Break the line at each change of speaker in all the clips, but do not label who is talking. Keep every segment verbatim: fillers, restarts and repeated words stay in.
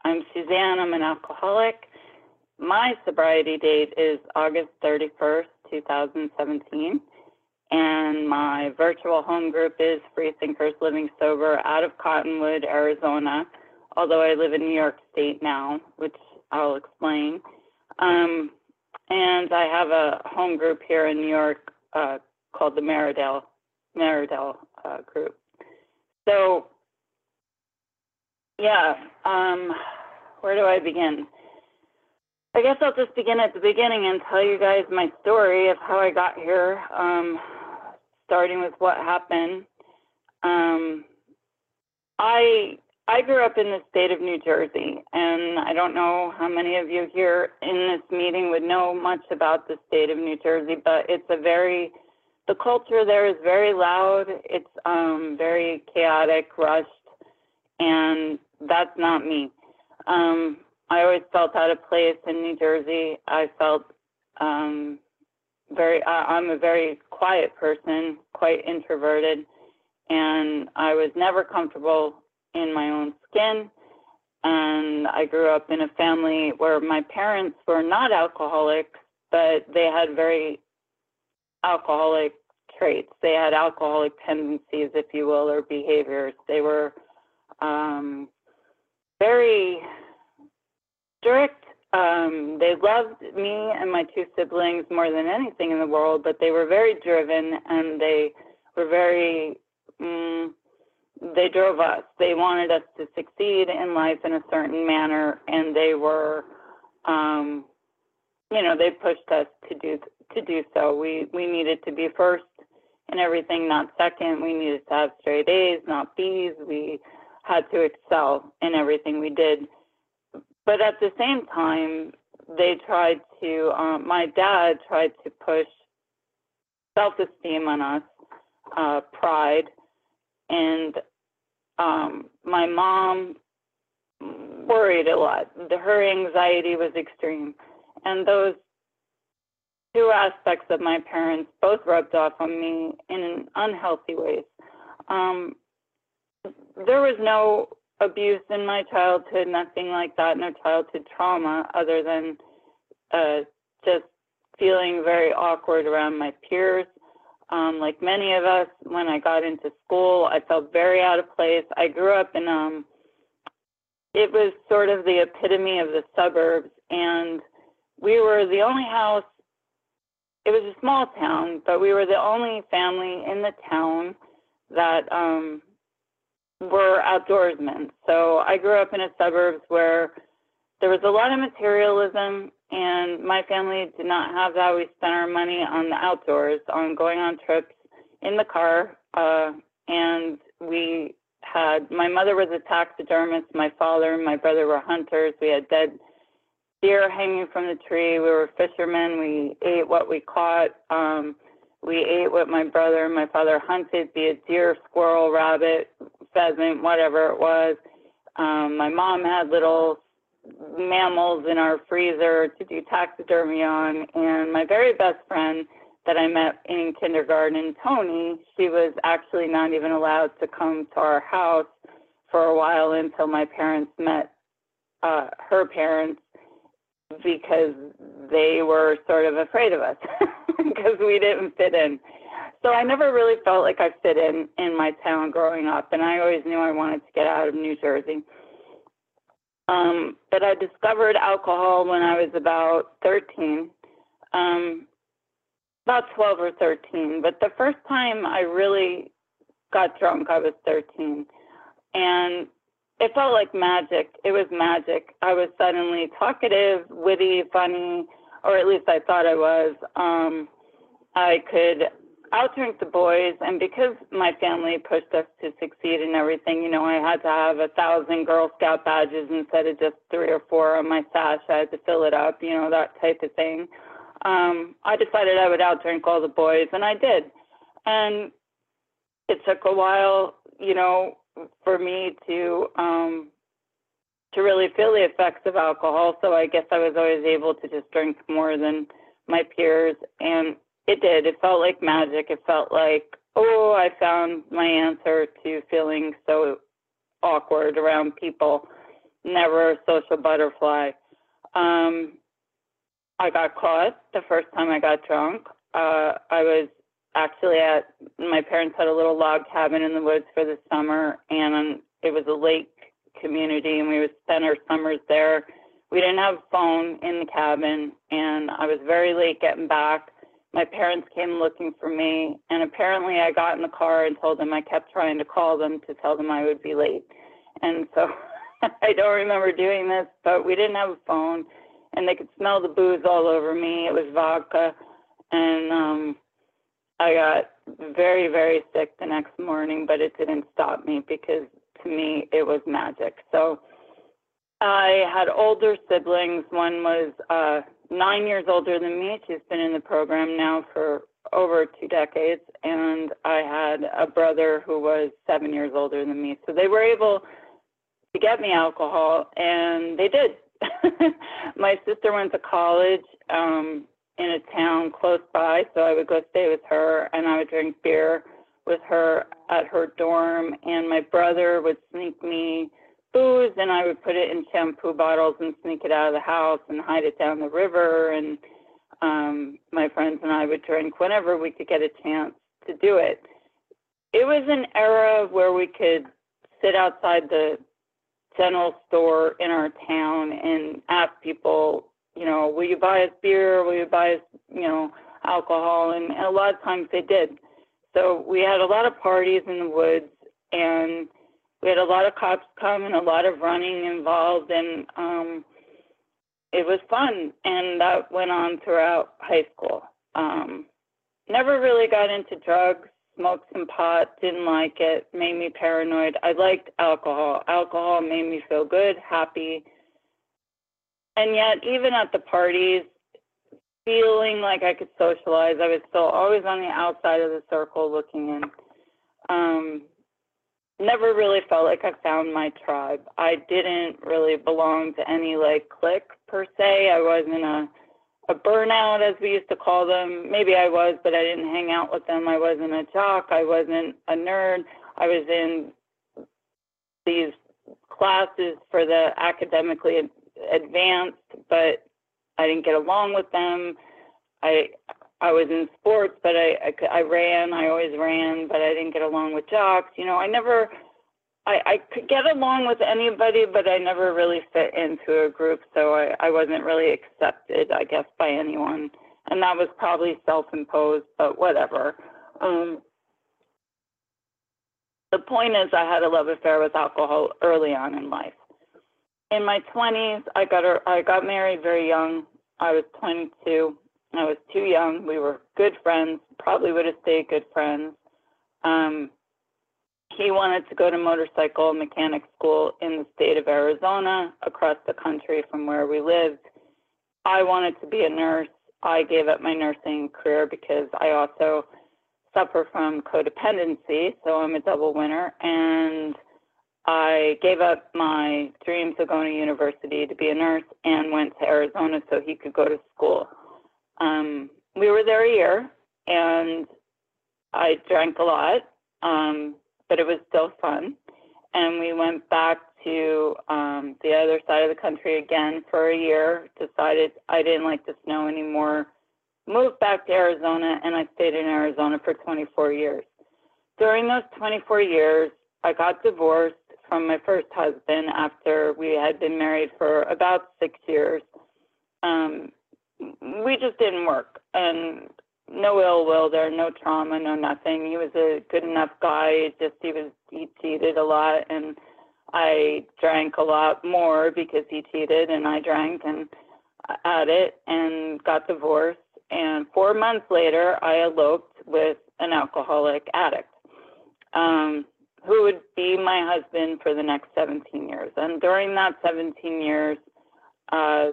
I'm Suzanne. I'm an alcoholic. My sobriety date is August thirty-first, two thousand seventeen, and my virtual home group is Free Thinkers Living Sober out of Cottonwood, Arizona, although I live in New York State now, which I'll explain. Um, and I have a home group here in New York uh, called the Meridale, Meridale uh, group. So, yeah, um, where do I begin? I guess I'll just begin at the beginning and tell you guys my story of how I got here, um, starting with what happened. Um, I I grew up in the state of New Jersey, and I don't know how many of you here in this meeting would know much about the state of New Jersey, but it's a very, the culture there is very loud, it's um, very chaotic, rushed, and that's not me. Um, I always felt out of place in New Jersey. I felt um, very, I, I'm a very quiet person, quite introverted, and I was never comfortable in my own skin. And I grew up in a family where my parents were not alcoholics, but they had very alcoholic traits. They had alcoholic tendencies, if you will, or behaviors. They were um, very strict. Um, they loved me and my two siblings more than anything in the world, but they were very driven, and they were very, um, they drove us. They wanted us to succeed in life in a certain manner, and they were, um, you know, they pushed us to do to do so. We we needed to be first in everything, not second. We needed to have straight A's, not B's. We had to excel in everything we did. But at the same time, they tried to, um, my dad tried to push self-esteem on us, uh, pride, and um, my mom worried a lot. The, her anxiety was extreme. And those two aspects of my parents both rubbed off on me in unhealthy ways. Um, there was no abuse in my childhood, nothing like that, no childhood trauma other than uh, just feeling very awkward around my peers. Um, like many of us, when I got into school, I felt very out of place. I grew up in, um, it was sort of the epitome of the suburbs, and we were the only house, it was a small town, but we were the only family in the town that um, were outdoorsmen. So I grew up in a suburbs where there was a lot of materialism, and my family did not have that. We spent our money on the outdoors, on going on trips in the car, uh, and we had, my mother was a taxidermist, my father and my brother were hunters. We had dead deer hanging from the tree. We were fishermen. We ate what we caught. Um, we ate what my brother and my father hunted, be it deer, squirrel, rabbit, pheasant, whatever it was. Um, my mom had little mammals in our freezer to do taxidermy on, and my very best friend that I met in kindergarten, Tony, she was actually not even allowed to come to our house for a while until my parents met uh, her parents, because they were sort of afraid of us because we didn't fit in. So I never really felt like I fit in in my town growing up, and I always knew I wanted to get out of New Jersey. Um, but I discovered alcohol when I was about thirteen, um, about twelve or thirteen. But the first time I really got drunk, I was thirteen. And it felt like magic. It was magic. I was suddenly talkative, witty, funny, or at least I thought I was. Um, I could outdrink the boys, and because my family pushed us to succeed in everything, you know, I had to have a thousand Girl Scout badges instead of just three or four on my sash. I had to fill it up, you know, that type of thing. Um, I decided I would outdrink all the boys, and I did. And it took a while, you know, for me to um, to really feel the effects of alcohol. So I guess I was always able to just drink more than my peers, and it did. It felt like magic. It felt like, oh, I found my answer to feeling so awkward around people. never a social butterfly. Um, I got caught the first time I got drunk. Uh, I was actually at, my parents had a little log cabin in the woods for the summer, and it was a lake community, and we would spend our summers there. We didn't have a phone in the cabin, and I was very late getting back. My parents came looking for me, and apparently I got in the car and told them I kept trying to call them to tell them I would be late. And so I don't remember doing this, but we didn't have a phone, and they could smell the booze all over me. It was vodka, and um, I got very, very sick the next morning, but it didn't stop me because to me it was magic. So I had older siblings. One was uh, nine years older than me. She's been in the program now for over two decades. And I had a brother who was seven years older than me. So they were able to get me alcohol, and they did. My sister went to college um, in a town close by, so I would go stay with her, and I would drink beer with her at her dorm. And my brother would sneak me booze, and I would put it in shampoo bottles and sneak it out of the house and hide it down the river. And um, my friends and I would drink whenever we could get a chance to do it. It was an era where we could sit outside the general store in our town and ask people, you know, will you buy us beer? Will you buy us, you know, alcohol? And a lot of times they did. So we had a lot of parties in the woods, and we had a lot of cops come and a lot of running involved, and um, it was fun. And that went on throughout high school. Um, never really got into drugs. Smoked some pot, didn't like it, made me paranoid. I liked alcohol. Alcohol made me feel good, happy. And yet, even at the parties, feeling like I could socialize, I was still always on the outside of the circle looking in. Um, never really felt like I found my tribe. I didn't really belong to any, like, clique per se. I wasn't a a burnout, as we used to call them. Maybe I was, but I didn't hang out with them. I wasn't a jock. I wasn't a nerd. I was in these classes for the academically advanced, but I didn't get along with them. I I was in sports, but I, I, I ran. I always ran, but I didn't get along with jocks. You know, I never... I, I could get along with anybody, but I never really fit into a group, so I, I wasn't really accepted, I guess, by anyone. And that was probably self-imposed, but whatever. Um, the point is, I had a love affair with alcohol early on in life. In my twenties, I got a, I got married very young. I was twenty-two. I was too young. We were good friends, probably would have stayed good friends. Um, He wanted to go to motorcycle mechanic school in the state of Arizona, across the country from where we lived. I wanted to be a nurse. I gave up my nursing career because I also suffer from codependency, so I'm a double winner. And I gave up my dreams of going to university to be a nurse and went to Arizona so he could go to school. Um, we were there a year, and I drank a lot. Um, but it was still fun. And we went back to um, the other side of the country again for a year, decided I didn't like the snow anymore, moved back to Arizona, and I stayed in Arizona for twenty-four years. During those twenty-four years, I got divorced from my first husband after we had been married for about six years. Um, we just didn't work, and no ill will there, no trauma, no nothing. He was a good enough guy. It just he was he cheated a lot, and I drank a lot more because he cheated, and I drank and at it and got divorced. And four months later, I eloped with an alcoholic addict, um, who would be my husband for the next seventeen years. And during that seventeen years, uh,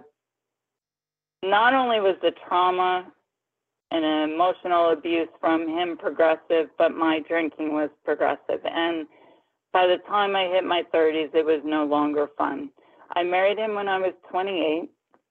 not only was the trauma and emotional abuse from him progressive, but my drinking was progressive. And by the time I hit my thirties, it was no longer fun. I married him when I was twenty-eight,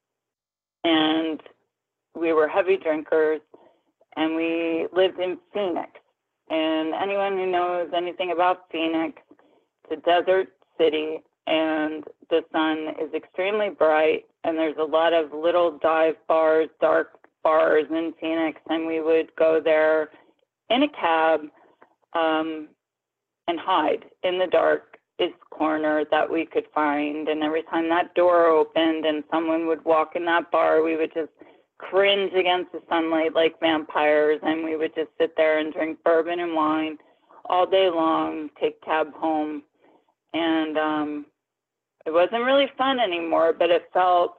and we were heavy drinkers, and we lived in Phoenix. And anyone who knows anything about Phoenix, it's a desert city. and the sun is extremely bright, and there's a lot of little dive bars, dark bars in Phoenix, and we would go there in a cab um, and hide in the darkest corner that we could find. And every time that door opened and someone would walk in that bar, we would just cringe against the sunlight like vampires, and we would just sit there and drink bourbon and wine all day long, take cab home. And um, it wasn't really fun anymore, but it felt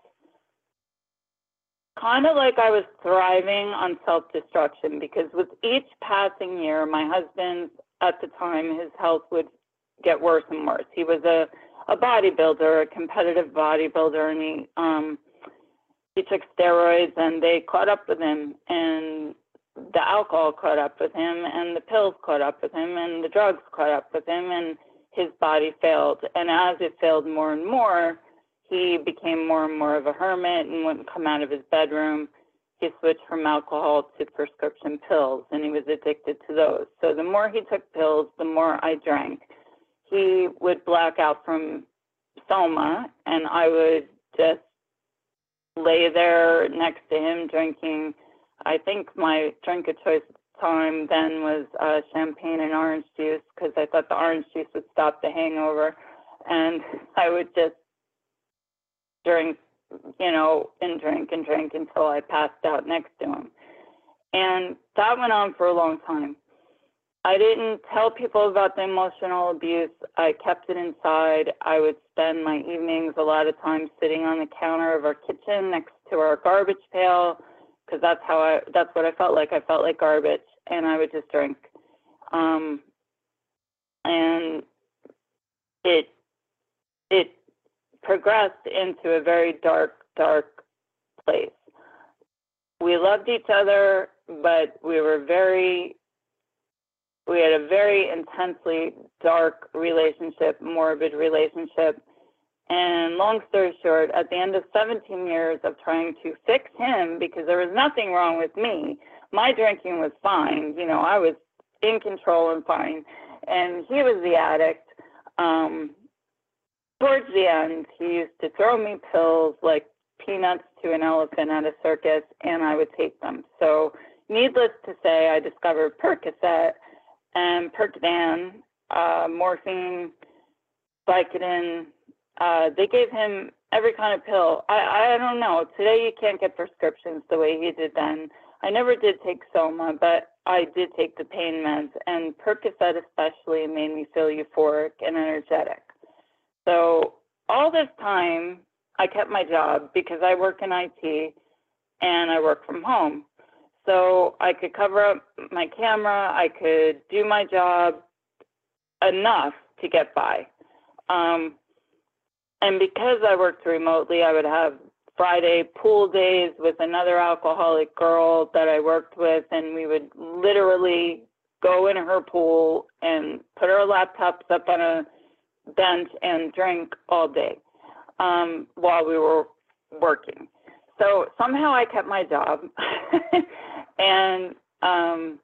kind of like I was thriving on self-destruction, because with each passing year, my husband, at the time, his health would get worse and worse. He was a, a bodybuilder, a competitive bodybuilder, and he, um, he took steroids, and they caught up with him, and the alcohol caught up with him, and the pills caught up with him, and the drugs caught up with him, and his body failed. And as it failed more and more, he became more and more of a hermit and wouldn't come out of his bedroom. He switched from alcohol to prescription pills, and he was addicted to those. So the more he took pills, the more I drank. He would black out from Soma, and I would just lay there next to him drinking. I think my drink of choice at the time then was uh, champagne and orange juice, because I thought the orange juice would stop the hangover. And I would just drink, you know, and drink and drink until I passed out next to him. And that went on for a long time. I didn't tell people about the emotional abuse. I kept it inside. I would spend my evenings a lot of times sitting on the counter of our kitchen next to our garbage pail, because that's how I, that's what I felt like. I felt like garbage, and I would just drink. Um, and it, it progressed into a very dark, dark place. We loved each other, but we were very, we had a very intensely dark relationship, morbid relationship. And long story short, at the end of seventeen years of trying to fix him, because there was nothing wrong with me, my drinking was fine. You know, I was in control and fine. And he was the addict. Um, towards the end, he used to throw me pills like peanuts to an elephant at a circus, and I would take them. So needless to say, I discovered Percocet and Percodan, uh, morphine, Vicodin. Uh, they gave him every kind of pill. I, I don't know. Today you can't get prescriptions the way he did then. I never did take Soma, but I did take the pain meds, and Percocet especially made me feel euphoric and energetic. So all this time, I kept my job because I work in I T and I work from home. So I could cover up my camera, I could do my job enough to get by. Um, and because I worked remotely, I would have Friday pool days with another alcoholic girl that I worked with, and we would literally go in her pool and put our laptops up on a bench and drink all day um, while we were working. So somehow I kept my job. And um,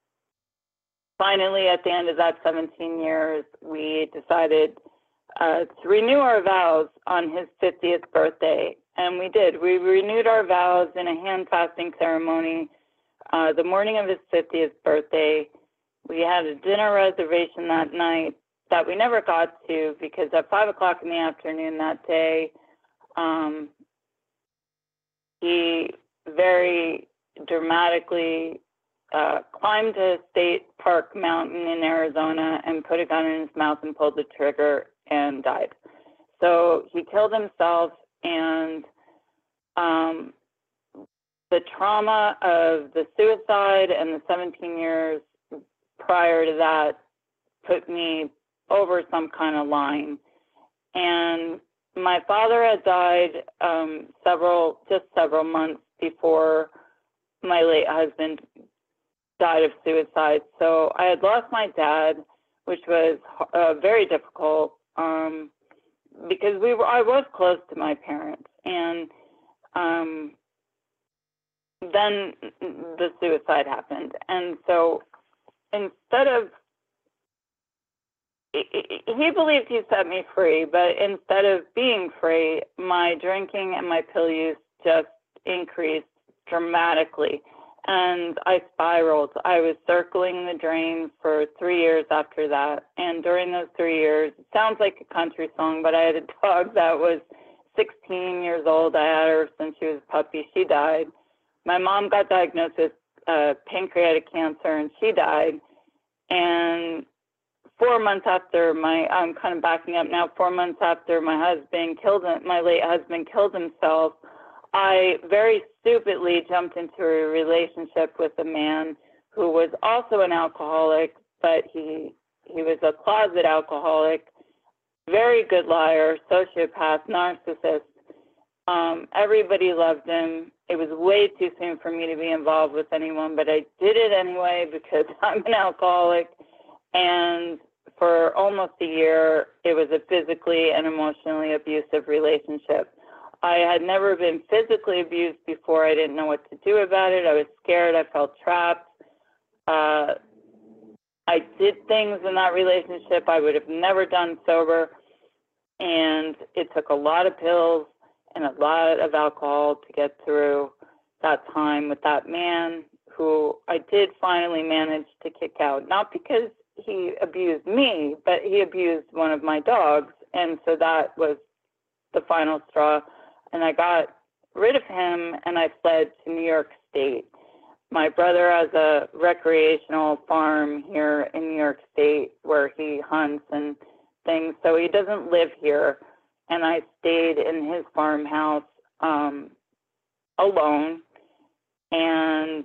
finally, at the end of that seventeen years, we decided uh, to renew our vows on his fiftieth birthday. And we did. We renewed our vows in a hand fasting ceremony uh, the morning of his fiftieth birthday. We had a dinner reservation that night that we never got to, because at five o'clock in the afternoon that day, um, he very dramatically uh, climbed a state park mountain in Arizona and put a gun in his mouth and pulled the trigger and died. So he killed himself, and um, the trauma of the suicide and the seventeen years prior to that put me over some kind of line. And my father had died um, several, just several months before my late husband died of suicide. So I had lost my dad, which was uh, very difficult um, because we were, I was close to my parents. And um, then the suicide happened. And so instead of he he believed he set me free, but instead of being free, my drinking and my pill use just increased dramatically. And I spiraled. I was circling the drain for three years after that. And during those three years, it sounds like a country song, but I had a dog that was sixteen years old. I had her since she was a puppy. She died. My mom got diagnosed with uh, pancreatic cancer, and she died. And four months after my, I'm kind of backing up now, four months after my husband killed, my late husband killed himself, I very stupidly jumped into a relationship with a man who was also an alcoholic, but he he was a closet alcoholic, very good liar, sociopath, narcissist. Um, everybody loved him. It was way too soon for me to be involved with anyone, but I did it anyway because I'm an alcoholic. And for almost a year, it was a physically and emotionally abusive relationship. I had never been physically abused before. I didn't know what to do about it. I was scared. I felt trapped. Uh, I did things in that relationship I would have never done sober. And it took a lot of pills and a lot of alcohol to get through that time with that man who I did finally manage to kick out. Not because he abused me, but he abused one of my dogs. And so that was the final straw. And I got rid of him and I fled to New York State. My brother has a recreational farm here in New York State where he hunts and things, so he doesn't live here. And I stayed in his farmhouse um, alone. And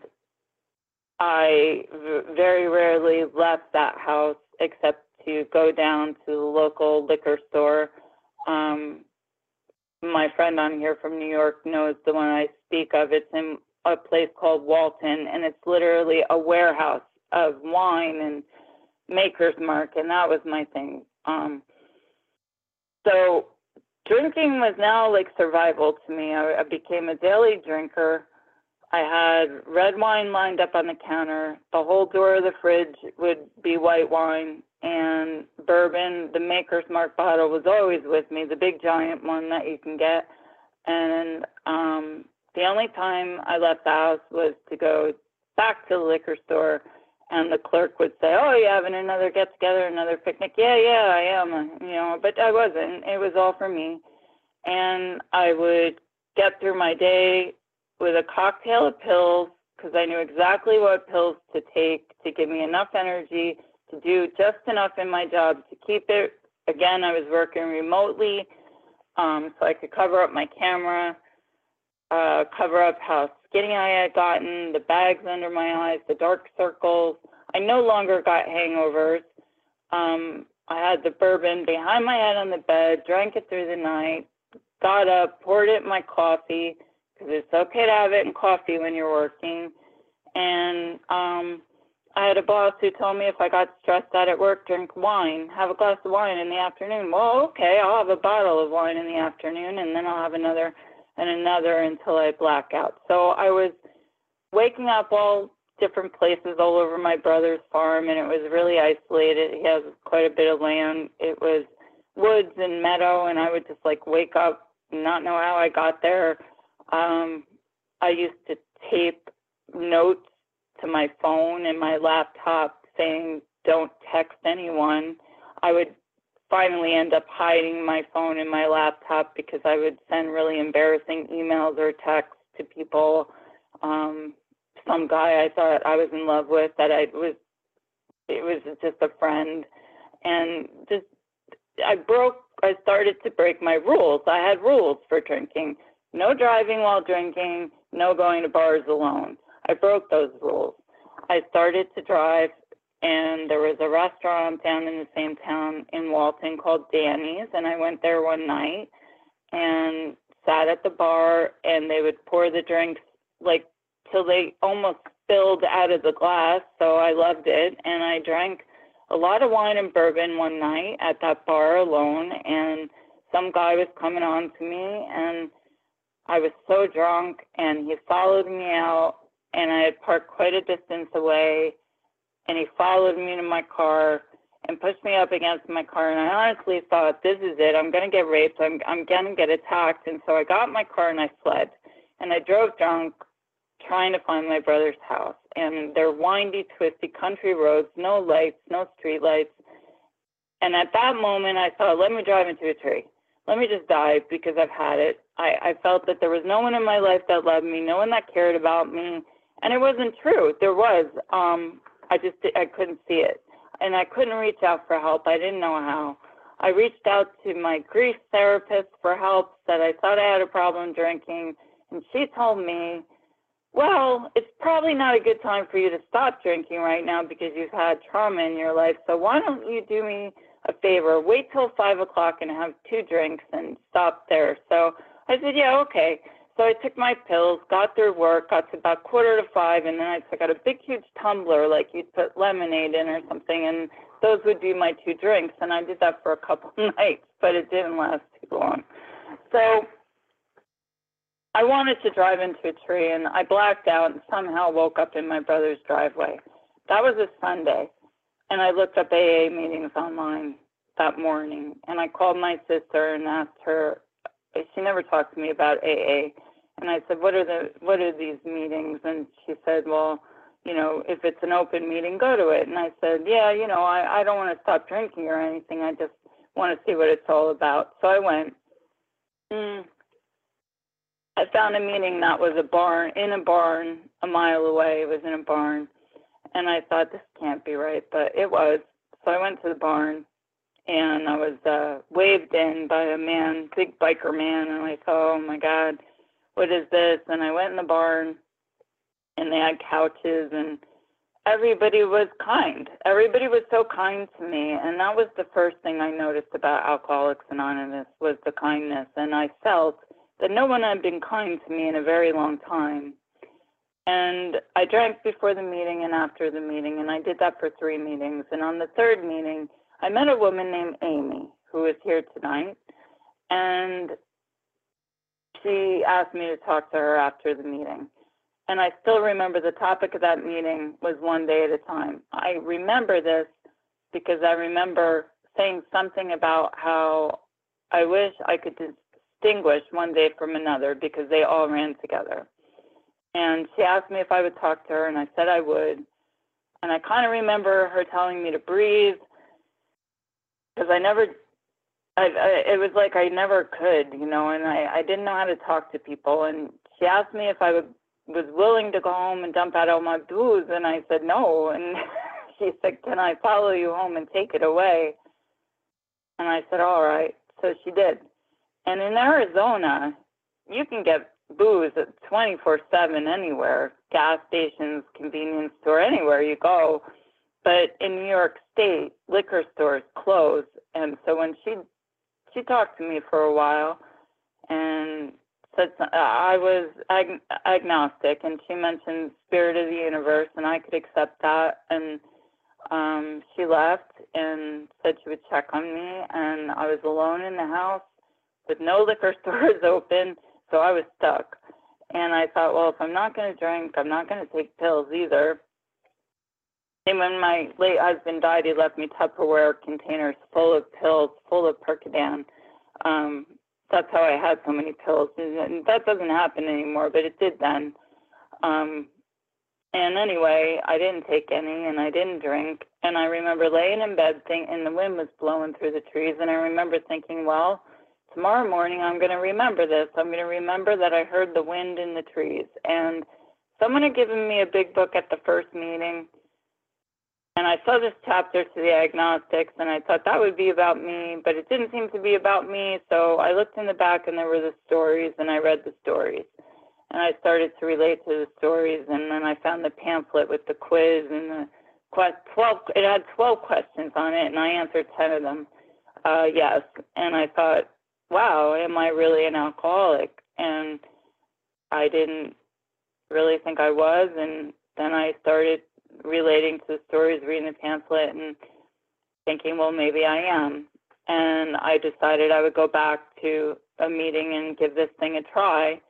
I very rarely left that house except to go down to the local liquor store. Um, my friend on here from New York knows the one I speak of. It's in a place called Walton, and it's literally a warehouse of wine and Maker's Mark, and that was my thing. Um, so drinking was now like survival to me. I, I became a daily drinker. I had red wine lined up on the counter. The whole door of the fridge would be white wine, and bourbon. The Maker's Mark bottle was always with me, the big giant one that you can get. And um, the only time I left the house was to go back to the liquor store, and the clerk would say, "Oh, you having another get-together, another picnic?" "Yeah, yeah, I am." You know, but I wasn't. It was all for me. And I would get through my day with a cocktail of pills because I knew exactly what pills to take to give me enough energy to do just enough in my job to keep it. Again, I was working remotely, um, so I could cover up my camera, uh, cover up how skinny I had gotten, the bags under my eyes, the dark circles. I no longer got hangovers. Um, I had the bourbon behind my head on the bed, drank it through the night, got up, poured it in my coffee, because it's okay to have it in coffee when you're working. And um, I had a boss who told me if I got stressed out at work, drink wine, have a glass of wine in the afternoon. Well, okay, I'll have a bottle of wine in the afternoon, and then I'll have another and another until I black out. So I was waking up all different places all over my brother's farm, and it was really isolated. He has quite a bit of land. It was woods and meadow, and I would just like wake up and not know how I got there. Um, I used to tape notes to my phone and my laptop saying, "Don't text anyone." I would finally end up hiding my phone and my laptop because I would send really embarrassing emails or texts to people. Um, some guy I thought I was in love with that I was, it was just a friend. And just, I broke, I started to break my rules. I had rules for drinking. No driving while drinking, no going to bars alone. I broke those rules. I started to drive, and there was a restaurant down in the same town in Walton called Danny's, and I went there one night and sat at the bar, and they would pour the drinks like till they almost spilled out of the glass, so I loved it, and I drank a lot of wine and bourbon one night at that bar alone, and some guy was coming on to me, and I was so drunk, and he followed me out, and I had parked quite a distance away, and he followed me to my car, and pushed me up against my car. And I honestly thought, this is it. I'm going to get raped. I'm, I'm going to get attacked. And so I got in my car and I fled. And I drove drunk trying to find my brother's house. And they're windy, twisty country roads, no lights, no street lights. And at that moment, I thought, let me drive into a tree. Let me just die because I've had it. I, I felt that there was no one in my life that loved me, no one that cared about me. And it wasn't true. There was. Um, I just I couldn't see it. And I couldn't reach out for help. I didn't know how. I reached out to my grief therapist for help, said I thought I had a problem drinking. And she told me, well, it's probably not a good time for you to stop drinking right now because you've had trauma in your life. So why don't you do me a favor? Wait till five o'clock and have two drinks and stop there. So I said, yeah, okay. So I took my pills, got through work, got to about quarter to five, and then I took out a big, huge tumbler like you'd put lemonade in or something, and those would be my two drinks. And I did that for a couple of nights, but it didn't last too long. So I wanted to drive into a tree, and I blacked out and somehow woke up in my brother's driveway. That was a Sunday, and I looked up A A meetings online that morning, and I called my sister and asked her. She never talked to me about A A, and I said, "What are the what are these meetings?" And she said, "Well, you know, if it's an open meeting, go to it." And I said, "Yeah, you know, I I don't want to stop drinking or anything. I just want to see what it's all about." So I went. Mm. I found a meeting that was a barn, in a barn, a mile away. It was in a barn. And I thought, this can't be right, but it was. So I went to the barn, and I was uh, waved in by a man, big biker man, and I thought, oh, my God, what is this? And I went in the barn, and they had couches, and everybody was kind. Everybody was so kind to me, and that was the first thing I noticed about Alcoholics Anonymous was the kindness, and I felt that no one had been kind to me in a very long time. And I drank before the meeting and after the meeting, and I did that for three meetings. And on the third meeting, I met a woman named Amy, who is here tonight, and she asked me to talk to her after the meeting. And I still remember the topic of that meeting was one day at a time. I remember this because I remember saying something about how I wish I could distinguish one day from another because they all ran together. And she asked me if I would talk to her, and I said I would. And I kind of remember her telling me to breathe because I never, I, I, it was like I never could, you know, and I, I didn't know how to talk to people. And she asked me if I would, was willing to go home and dump out all my booze, and I said no. And she said, can I follow you home and take it away? And I said, all right. So she did. And in Arizona, you can get booze at twenty-four seven anywhere, gas stations, convenience store, anywhere you go. But in New York State, liquor stores close. And so when she she talked to me for a while and said uh, I was ag- agnostic, and she mentioned spirit of the universe, and I could accept that. And um, she left and said she would check on me, and I was alone in the house with no liquor stores open. So I was stuck, and I thought, well, if I'm not going to drink, I'm not going to take pills either. And when my late husband died, he left me Tupperware containers full of pills, full of Percodan. Um, that's how I had so many pills. And that doesn't happen anymore, but it did then. Um, and anyway, I didn't take any, and I didn't drink. And I remember laying in bed, think, and the wind was blowing through the trees, and I remember thinking, well, tomorrow morning, I'm going to remember this. I'm going to remember that I heard the wind in the trees. And someone had given me a big book at the first meeting, and I saw this chapter to the agnostics, and I thought that would be about me, but it didn't seem to be about me. So I looked in the back, and there were the stories, and I read the stories. And I started to relate to the stories, and then I found the pamphlet with the quiz, and the twelve, it had twelve questions on it, and I answered ten of them, uh, yes. And I thought, wow, am I really an alcoholic? And I didn't really think I was, and then I started relating to the stories, reading the pamphlet, and thinking, well, maybe I am. And I decided I would go back to a meeting and give this thing a try.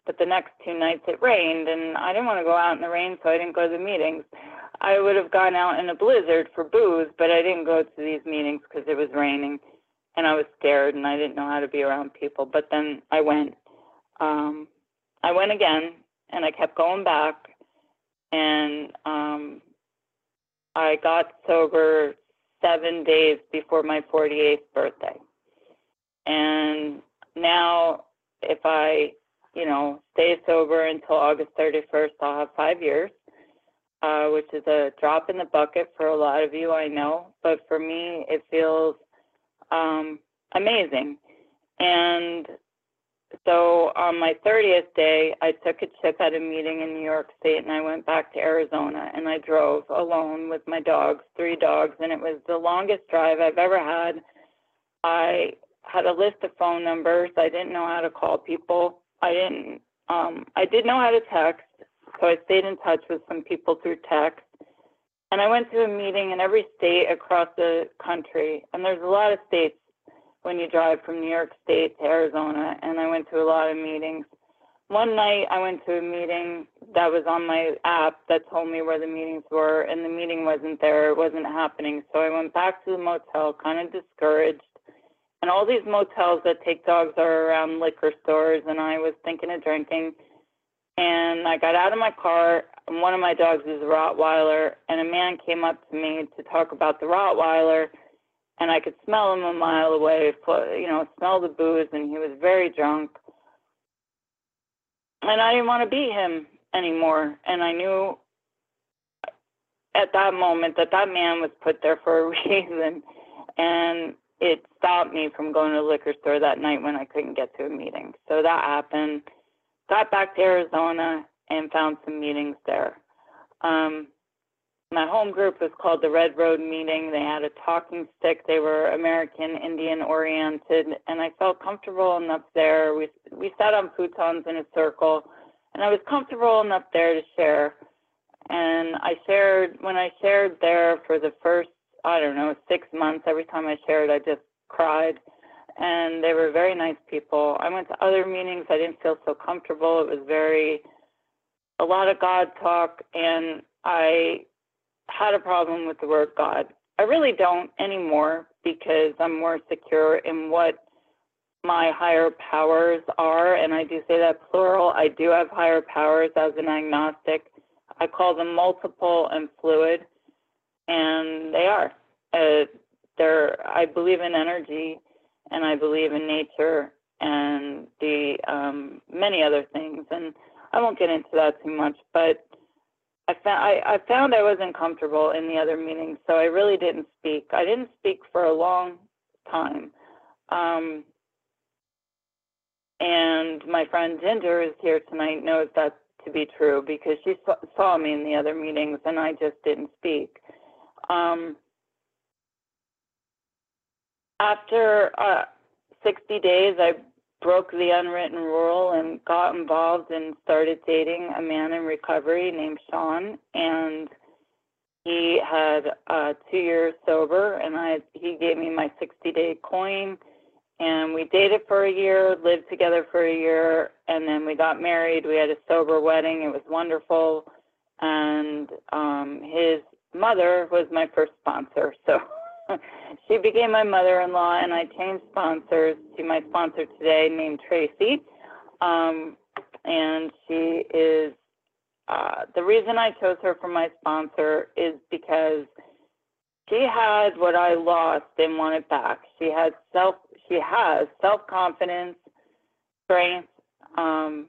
but the next two nights it rained, and I didn't want to go out in the rain, so I didn't go to the meetings. I would have gone out in a blizzard for booze, but I didn't go to these meetings because it was raining, and I was scared, and I didn't know how to be around people. But then I went. Um, I went again, and I kept going back, and um, I got sober seven days before my forty-eighth birthday. And now, if I, you know, stay sober until August thirty-first, I'll have five years, uh, which is a drop in the bucket for a lot of you, I know. But for me, it feels um, amazing. And so on my thirtieth day, I took a chip at a meeting in New York State, and I went back to Arizona, and I drove alone with my dogs, three dogs, and it was the longest drive I've ever had. I had a list of phone numbers. I didn't know how to call people. I didn't, um, I did know how to text, so I stayed in touch with some people through text. And I went to a meeting in every state across the country, and there's a lot of states when you drive from New York State to Arizona, and I went to a lot of meetings. One night I went to a meeting that was on my app that told me where the meetings were, and the meeting wasn't there, it wasn't happening. So I went back to the motel, kind of discouraged. And all these motels that take dogs are around liquor stores, and I was thinking of drinking. And I got out of my car, and one of my dogs is a Rottweiler, and a man came up to me to talk about the Rottweiler, and I could smell him a mile away, you know, smell the booze, and he was very drunk. And I didn't want to be him anymore, and I knew at that moment that that man was put there for a reason, and it stopped me from going to the liquor store that night when I couldn't get to a meeting. So that happened. Got back to Arizona and found some meetings there. Um, my home group was called the Red Road Meeting. They had a talking stick. They were American Indian oriented, and I felt comfortable enough there. We we sat on futons in a circle, and I was comfortable enough there to share. And I shared, when I shared there for the first, I don't know, six months, every time I shared, I just cried. And they were very nice people. I went to other meetings. I didn't feel so comfortable. It was very, a lot of God talk, and I had a problem with the word God. I really don't anymore because I'm more secure in what my higher powers are, and I do say that plural. I do have higher powers as an agnostic. I call them multiple and fluid, and they are. Uh, they're, I believe in energy, and I believe in nature, and the um, many other things, and I won't get into that too much, but I, fa- I, I found I wasn't comfortable in the other meetings, so I really didn't speak. I didn't speak for a long time. Um, and my friend Ginger is here tonight, knows that to be true because she saw, saw me in the other meetings, and I just didn't speak. Um, after uh, sixty days, I broke the unwritten rule and got involved and started dating a man in recovery named Sean, and he had uh, two years sober, and I he gave me my sixty-day coin, and we dated for a year, lived together for a year, and then we got married. We had a sober wedding. It was wonderful, and um, his mother was my first sponsor, so she became my mother-in-law, and I changed sponsors to my sponsor today named Tracy, um, and she is, uh, the reason I chose her for my sponsor is because she had what I lost and wanted back. She had self, she has self-confidence, strength, um,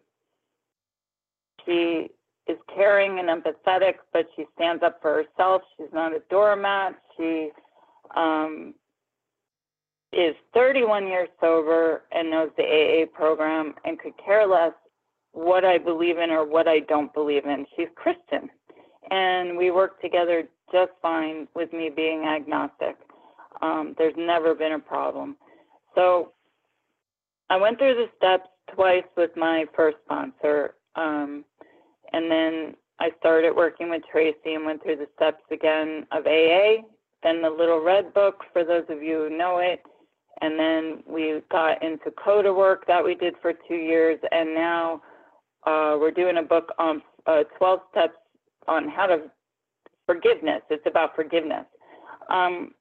she is caring and empathetic, but she stands up for herself. She's not a doormat. She um, is thirty-one years sober and knows the A A program and could care less what I believe in or what I don't believe in. She's Christian, and we work together just fine with me being agnostic. Um, there's never been a problem. So I went through the steps twice with my first sponsor, um, and then I started working with Tracy and went through the steps again of A A, then the Little Red Book, for those of you who know it, and then we got into CODA work that we did for two years, and now Uh, we're doing a book on uh, twelve steps on how to forgiveness. It's about forgiveness. Um,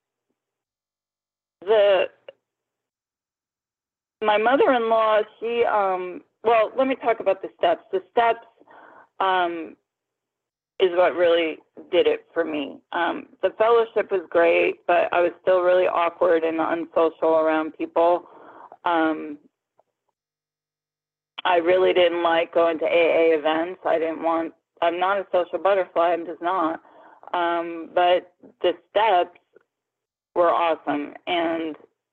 the my mother-in-law, she um, well, let me talk about the steps. The steps um, is what really did it for me. Um, the fellowship was great, but I was still really awkward and unsocial around people. Um, I really didn't like going to A A events. I didn't want, I'm not a social butterfly, I'm just not. Um, but the steps were awesome. And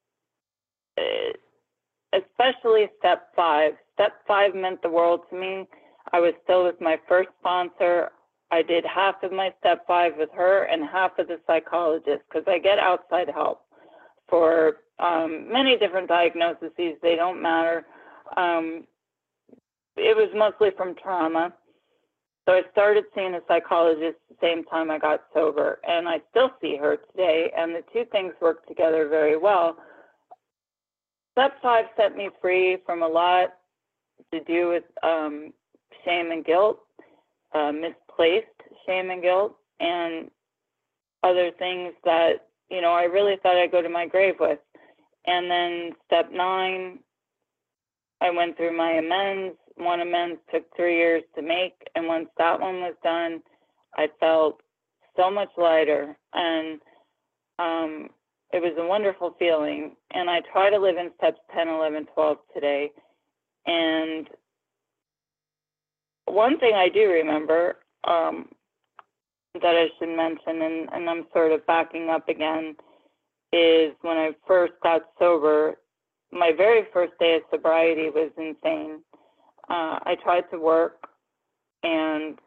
uh, especially step five. Step five meant the world to me. I was still with my first sponsor. I did half of my step five with her and half of the psychologist because I get outside help for um, many different diagnoses. They don't matter. Um, it was mostly from trauma. So I started seeing a psychologist the same time I got sober, and I still see her today, and the two things work together very well. Step five set me free from a lot to do with um, shame and guilt, uh, misplaced shame and guilt, and other things that, you know, I really thought I'd go to my grave with. And then step nine, I went through my amends. One amends took three years to make, and once that one was done, I felt so much lighter, and um, it was a wonderful feeling. And I try to live in steps ten, eleven, twelve today. And one thing I do remember um, that I should mention, and, and I'm sort of backing up again, is when I first got sober, my very first day of sobriety was insane. Uh, I tried to work, and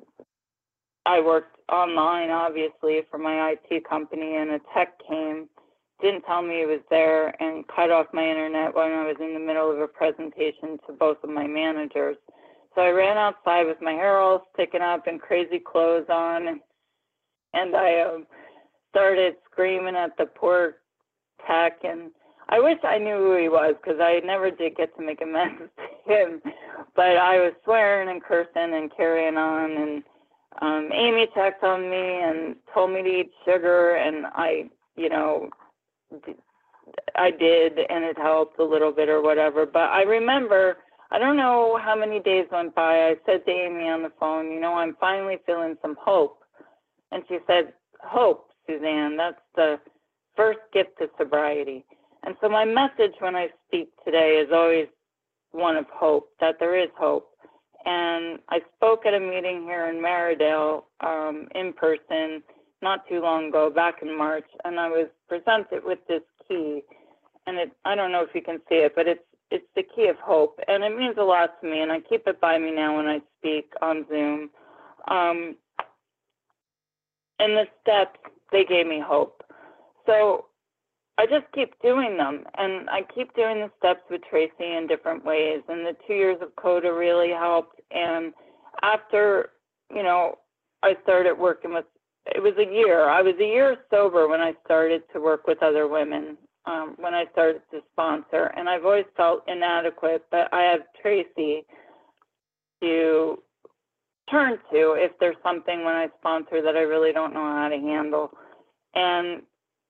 I worked online, obviously, for my I T company, and a tech came, didn't tell me he was there, and cut off my internet when I was in the middle of a presentation to both of my managers. So I ran outside with my hair all sticking up and crazy clothes on, and, and I um, started screaming at the poor tech, and I wish I knew who he was because I never did get to make amends to him, but I was swearing and cursing and carrying on, and um, Amy checked on me and told me to eat sugar, and I, you know, I did, and it helped a little bit or whatever, but I remember, I don't know how many days went by, I said to Amy on the phone, you know, I'm finally feeling some hope, and she said, hope, Suzanne, that's the first gift to sobriety. And so my message when I speak today is always one of hope, that there is hope. And I spoke at a meeting here in Maridale um, in person not too long ago, back in March, and I was presented with this key. And it, I don't know if you can see it, but it's it's the key of hope. And it means a lot to me, and I keep it by me now when I speak on Zoom. Um, and the steps, they gave me hope. So I just keep doing them, and I keep doing the steps with Tracy in different ways, and the two years of CODA really helped, and after, you know, I started working with, it was a year, I was a year sober when I started to work with other women, um, when I started to sponsor, and I've always felt inadequate, but I have Tracy to turn to if there's something when I sponsor that I really don't know how to handle, and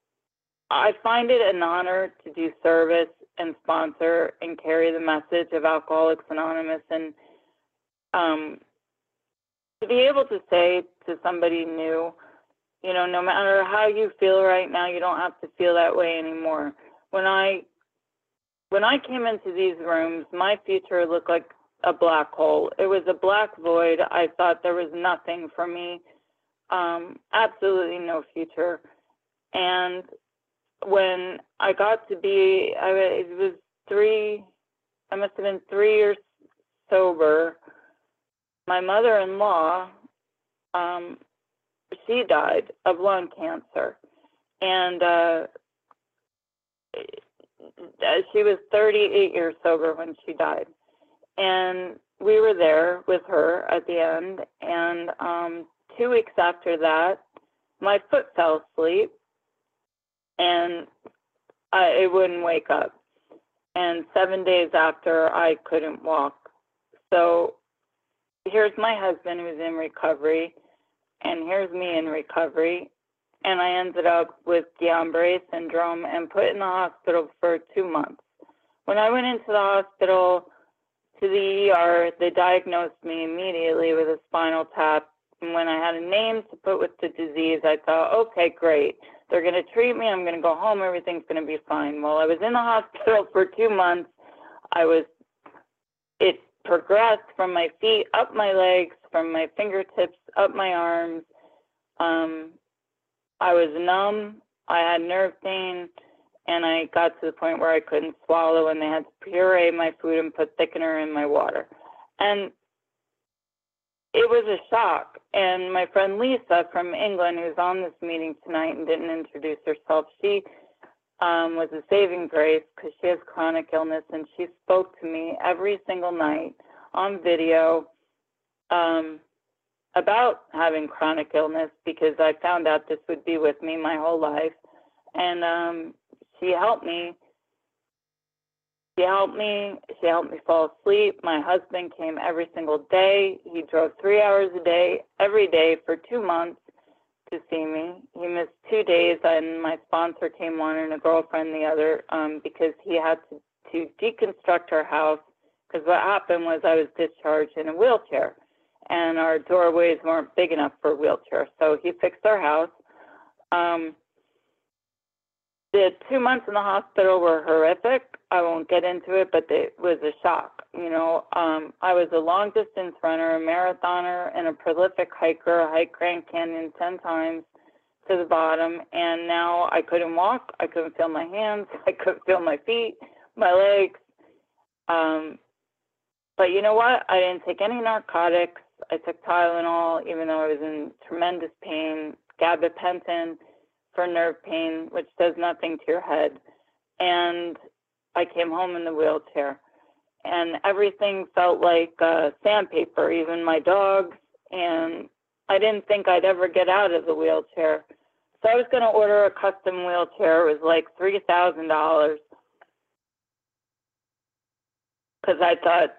I find it an honor to do service and sponsor and carry the message of Alcoholics Anonymous, and um, to be able to say to somebody new, you know, no matter how you feel right now, you don't have to feel that way anymore. When I when I came into these rooms, my future looked like a black hole. It was a black void. I thought there was nothing for me, um, absolutely no future. And when I got to be, I, it was three, I must have been three years sober, my mother-in-law, um, she died of lung cancer. And uh, she was thirty-eight years sober when she died. And we were there with her at the end. And um, two weeks after that, my foot fell asleep, and I, it wouldn't wake up. And seven days after, I couldn't walk. So here's my husband who's in recovery, and here's me in recovery, and I ended up with Guillain-Barré syndrome and put in the hospital for two months. When I went into the hospital to the E R, they diagnosed me immediately with a spinal tap. And when I had a name to put with the disease, I thought, okay, great. They're going to treat me. I'm going to go home. Everything's going to be fine. Well, I was in the hospital for two months. I was, it progressed from my feet up my legs, from my fingertips up my arms. Um, I was numb. I had nerve pain, and I got to the point where I couldn't swallow, and they had to puree my food and put thickener in my water. And it was a shock. And my friend Lisa from England, who's on this meeting tonight and didn't introduce herself, she um, was a saving grace because she has chronic illness, and she spoke to me every single night on video um, about having chronic illness, because I found out this would be with me my whole life. And um, she helped me. She helped me. She helped me fall asleep. My husband came every single day. He drove three hours a day, every day for two months to see me. He missed two days, and my sponsor came one and a girlfriend the other um, because he had to, to deconstruct our house, because what happened was I was discharged in a wheelchair, and our doorways weren't big enough for a wheelchair. So he fixed our house. Um, the two months in the hospital were horrific. I won't get into it, but it was a shock. You know, um, I was a long-distance runner, a marathoner, and a prolific hiker. I hiked Grand Canyon ten times to the bottom, and now I couldn't walk. I couldn't feel my hands. I couldn't feel my feet, my legs. Um, but you know what? I didn't take any narcotics. I took Tylenol, even though I was in tremendous pain, gabapentin for nerve pain, which does nothing to your head. And I came home in the wheelchair, and everything felt like uh, sandpaper, even my dogs, and I didn't think I'd ever get out of the wheelchair. So I was going to order a custom wheelchair. It was like three thousand dollars, because I thought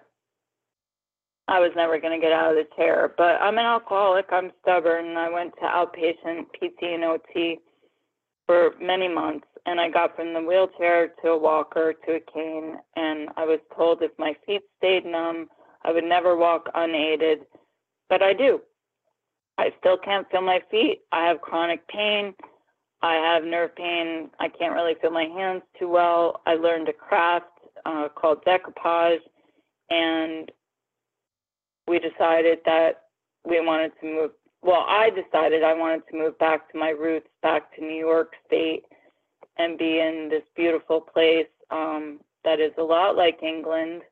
I was never going to get out of the chair. But I'm an alcoholic. I'm stubborn, and I went to outpatient P T and O T for many months, and I got from the wheelchair to a walker to a cane, and I was told if my feet stayed numb, I would never walk unaided, but I do. I still can't feel my feet. I have chronic pain. I have nerve pain. I can't really feel my hands too well. I learned a craft uh, called decoupage, and we decided that we wanted to move. Well, I decided I wanted to move back to my roots, back to New York State, and be in this beautiful place um, that is a lot like England.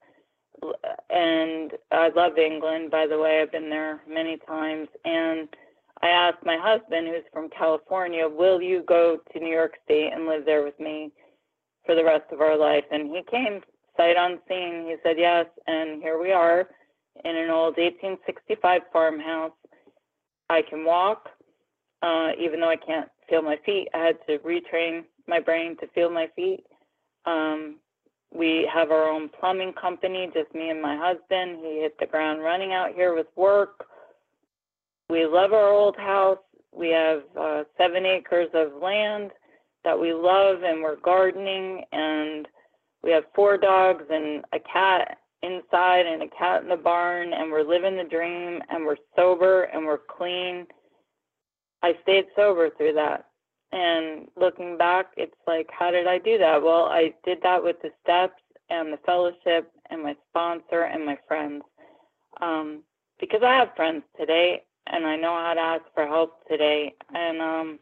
And I love England, by the way. I've been there many times. And I asked my husband, who's from California, will you go to New York State and live there with me for the rest of our life? And he came sight unseen. He said yes, and here we are in an old eighteen sixty-five farmhouse. I can walk, uh, even though I can't feel my feet. I had to retrain my brain to feel my feet. Um, we have our own plumbing company, just me and my husband. He hit the ground running out here with work. We love our old house. We have uh, seven acres of land that we love, and we're gardening, and we have four dogs and a cat inside and a cat in the barn, and we're living the dream, and we're sober, and we're clean. I stayed sober through that. And looking back, it's like, how did I do that? Well, I did that with the steps and the fellowship and my sponsor and my friends. Um, because I have friends today, and I know how to ask for help today. And um,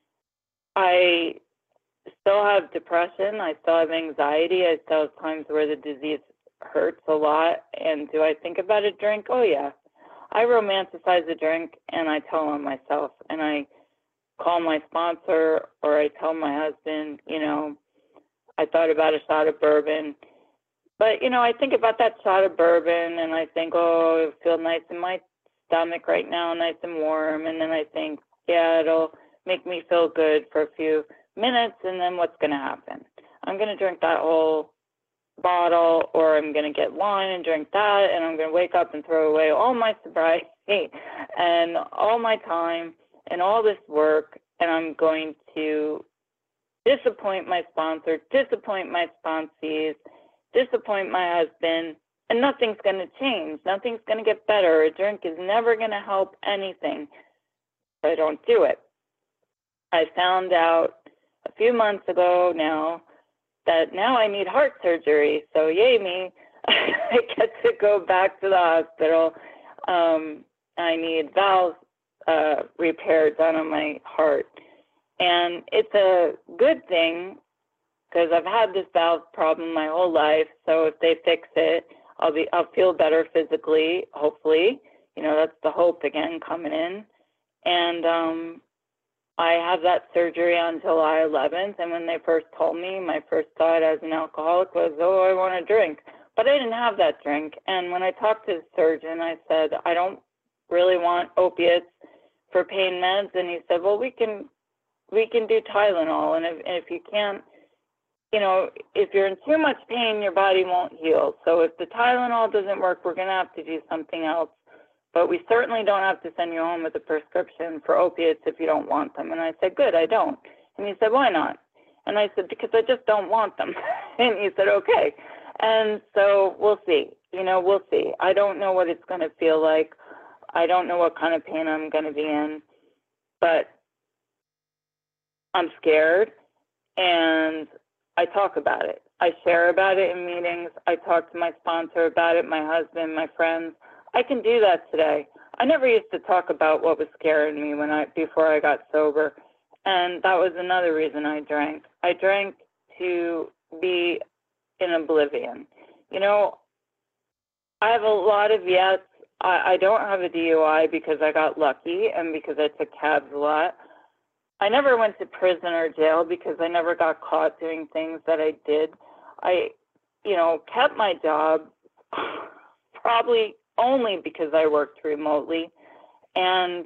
I still have depression. I still have anxiety. I still have times where the disease hurts a lot. And do I think about a drink? Oh, yeah. I romanticize a drink, and I tell on myself, and I call my sponsor, or I tell my husband, you know, I thought about a shot of bourbon. But, you know, I think about that shot of bourbon, and I think, oh, it feels nice in my stomach right now, nice and warm. And then I think, yeah, it'll make me feel good for a few minutes, and then what's going to happen? I'm going to drink that whole bottle, or I'm going to get wine and drink that, and I'm going to wake up and throw away all my sobriety and all my time and all this work, and I'm going to disappoint my sponsor, disappoint my sponsees, disappoint my husband, and nothing's going to change. Nothing's going to get better. A drink is never going to help anything. So I don't do it. I found out a few months ago now that now I need heart surgery. So yay me, I get to go back to the hospital. Um, I need valve uh, repair done on my heart. And it's a good thing because I've had this valve problem my whole life. So if they fix it, I'll be I'll feel better physically, hopefully. You know, that's the hope again coming in. And um, I have that surgery on July eleventh. And when they first told me, my first thought as an alcoholic was, oh, I want a drink. But I didn't have that drink. And when I talked to the surgeon, I said, I don't really want opiates for pain meds. And he said, well, we can we can do Tylenol. And if, and if you can't, you know, if you're in too much pain, your body won't heal. So if the Tylenol doesn't work, we're going to have to do something else. But we certainly don't have to send you home with a prescription for opiates if you don't want them. And I said, good, I don't. And he said, why not? And I said, because I just don't want them. And he said, okay. And so we'll see. You know, we'll see. I don't know what it's going to feel like. I don't know what kind of pain I'm going to be in. But I'm scared, and I talk about it. I share about it in meetings. I talk to my sponsor about it, my husband, my friends. I can do that today. I never used to talk about what was scaring me when I before I got sober, and that was another reason I drank. I drank to be in oblivion. You know, I have a lot of yes. I, I don't have a D U I because I got lucky and because I took cabs a lot. I never went to prison or jail because I never got caught doing things that I did. I, you know, kept my job probably only because I worked remotely. And,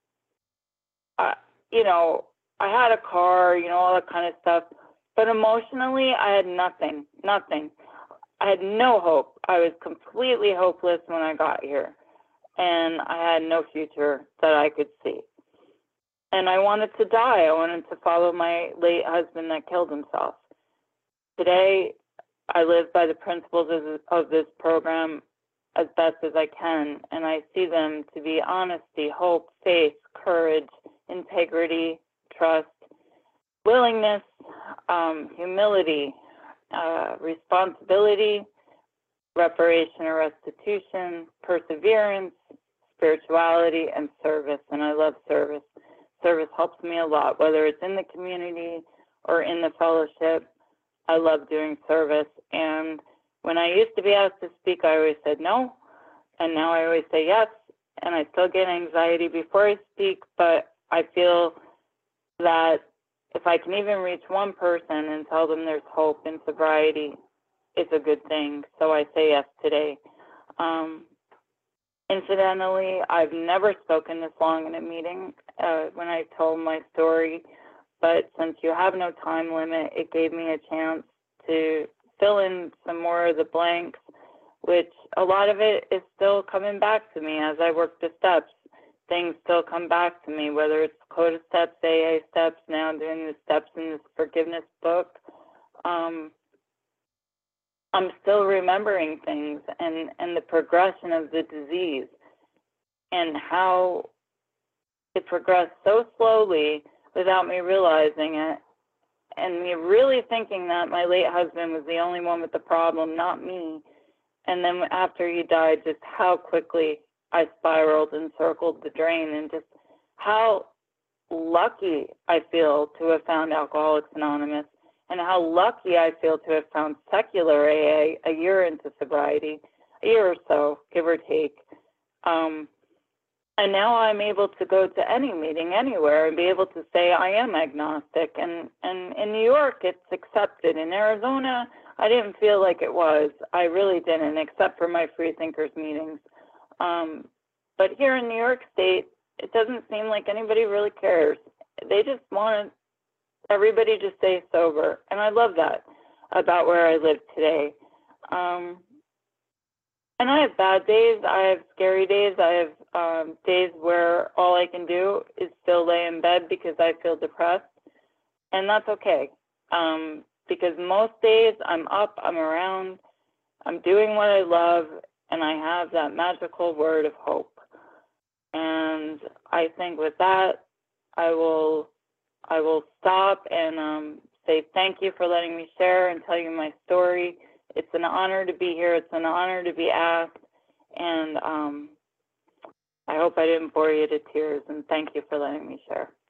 I, you know, I had a car, you know, all that kind of stuff. But emotionally, I had nothing, nothing. I had no hope. I was completely hopeless when I got here. And I had no future that I could see. And I wanted to die. I wanted to follow my late husband that killed himself. Today, I live by the principles of, of this program as best as I can, and I see them to be honesty, hope, faith, courage, integrity, trust, willingness, um, humility, uh, responsibility, reparation or restitution, perseverance, spirituality, and service. And I love service. Service helps me a lot, whether it's in the community or in the fellowship. I love doing service. And when I used to be asked to speak, I always said no. And now I always say yes. And I still get anxiety before I speak, but I feel that if I can even reach one person and tell them there's hope in sobriety, it's a good thing. So I say yes today. Um, Incidentally, I've never spoken this long in a meeting uh, when I told my story, but since you have no time limit, it gave me a chance to fill in some more of the blanks, which a lot of it is still coming back to me as I work the steps. Things still come back to me, whether it's CODA steps, A A steps, now doing the steps in this forgiveness book. Um, I'm still remembering things and, and the progression of the disease and how it progressed so slowly without me realizing it, and me really thinking that my late husband was the only one with the problem, not me. And then after he died, just how quickly I spiraled and circled the drain, and just how lucky I feel to have found Alcoholics Anonymous. And how lucky I feel to have found secular A A a year into sobriety, a year or so, give or take. Um, and now I'm able to go to any meeting anywhere and be able to say I am agnostic. And, and in New York, it's accepted. In Arizona, I didn't feel like it was. I really didn't, except for my Free Thinkers meetings. Um, but here in New York State, it doesn't seem like anybody really cares. They just want everybody to stay sober. And I love that about where I live today. Um, and I have bad days. I have scary days. I have um, days where all I can do is still lay in bed because I feel depressed. And that's okay. Um, because most days I'm up, I'm around, I'm doing what I love, and I have that magical word of hope. And I think with that, I will, I will stop and um, say thank you for letting me share and tell you my story. It's an honor to be here. It's an honor to be asked. And um, I hope I didn't bore you to tears. And thank you for letting me share.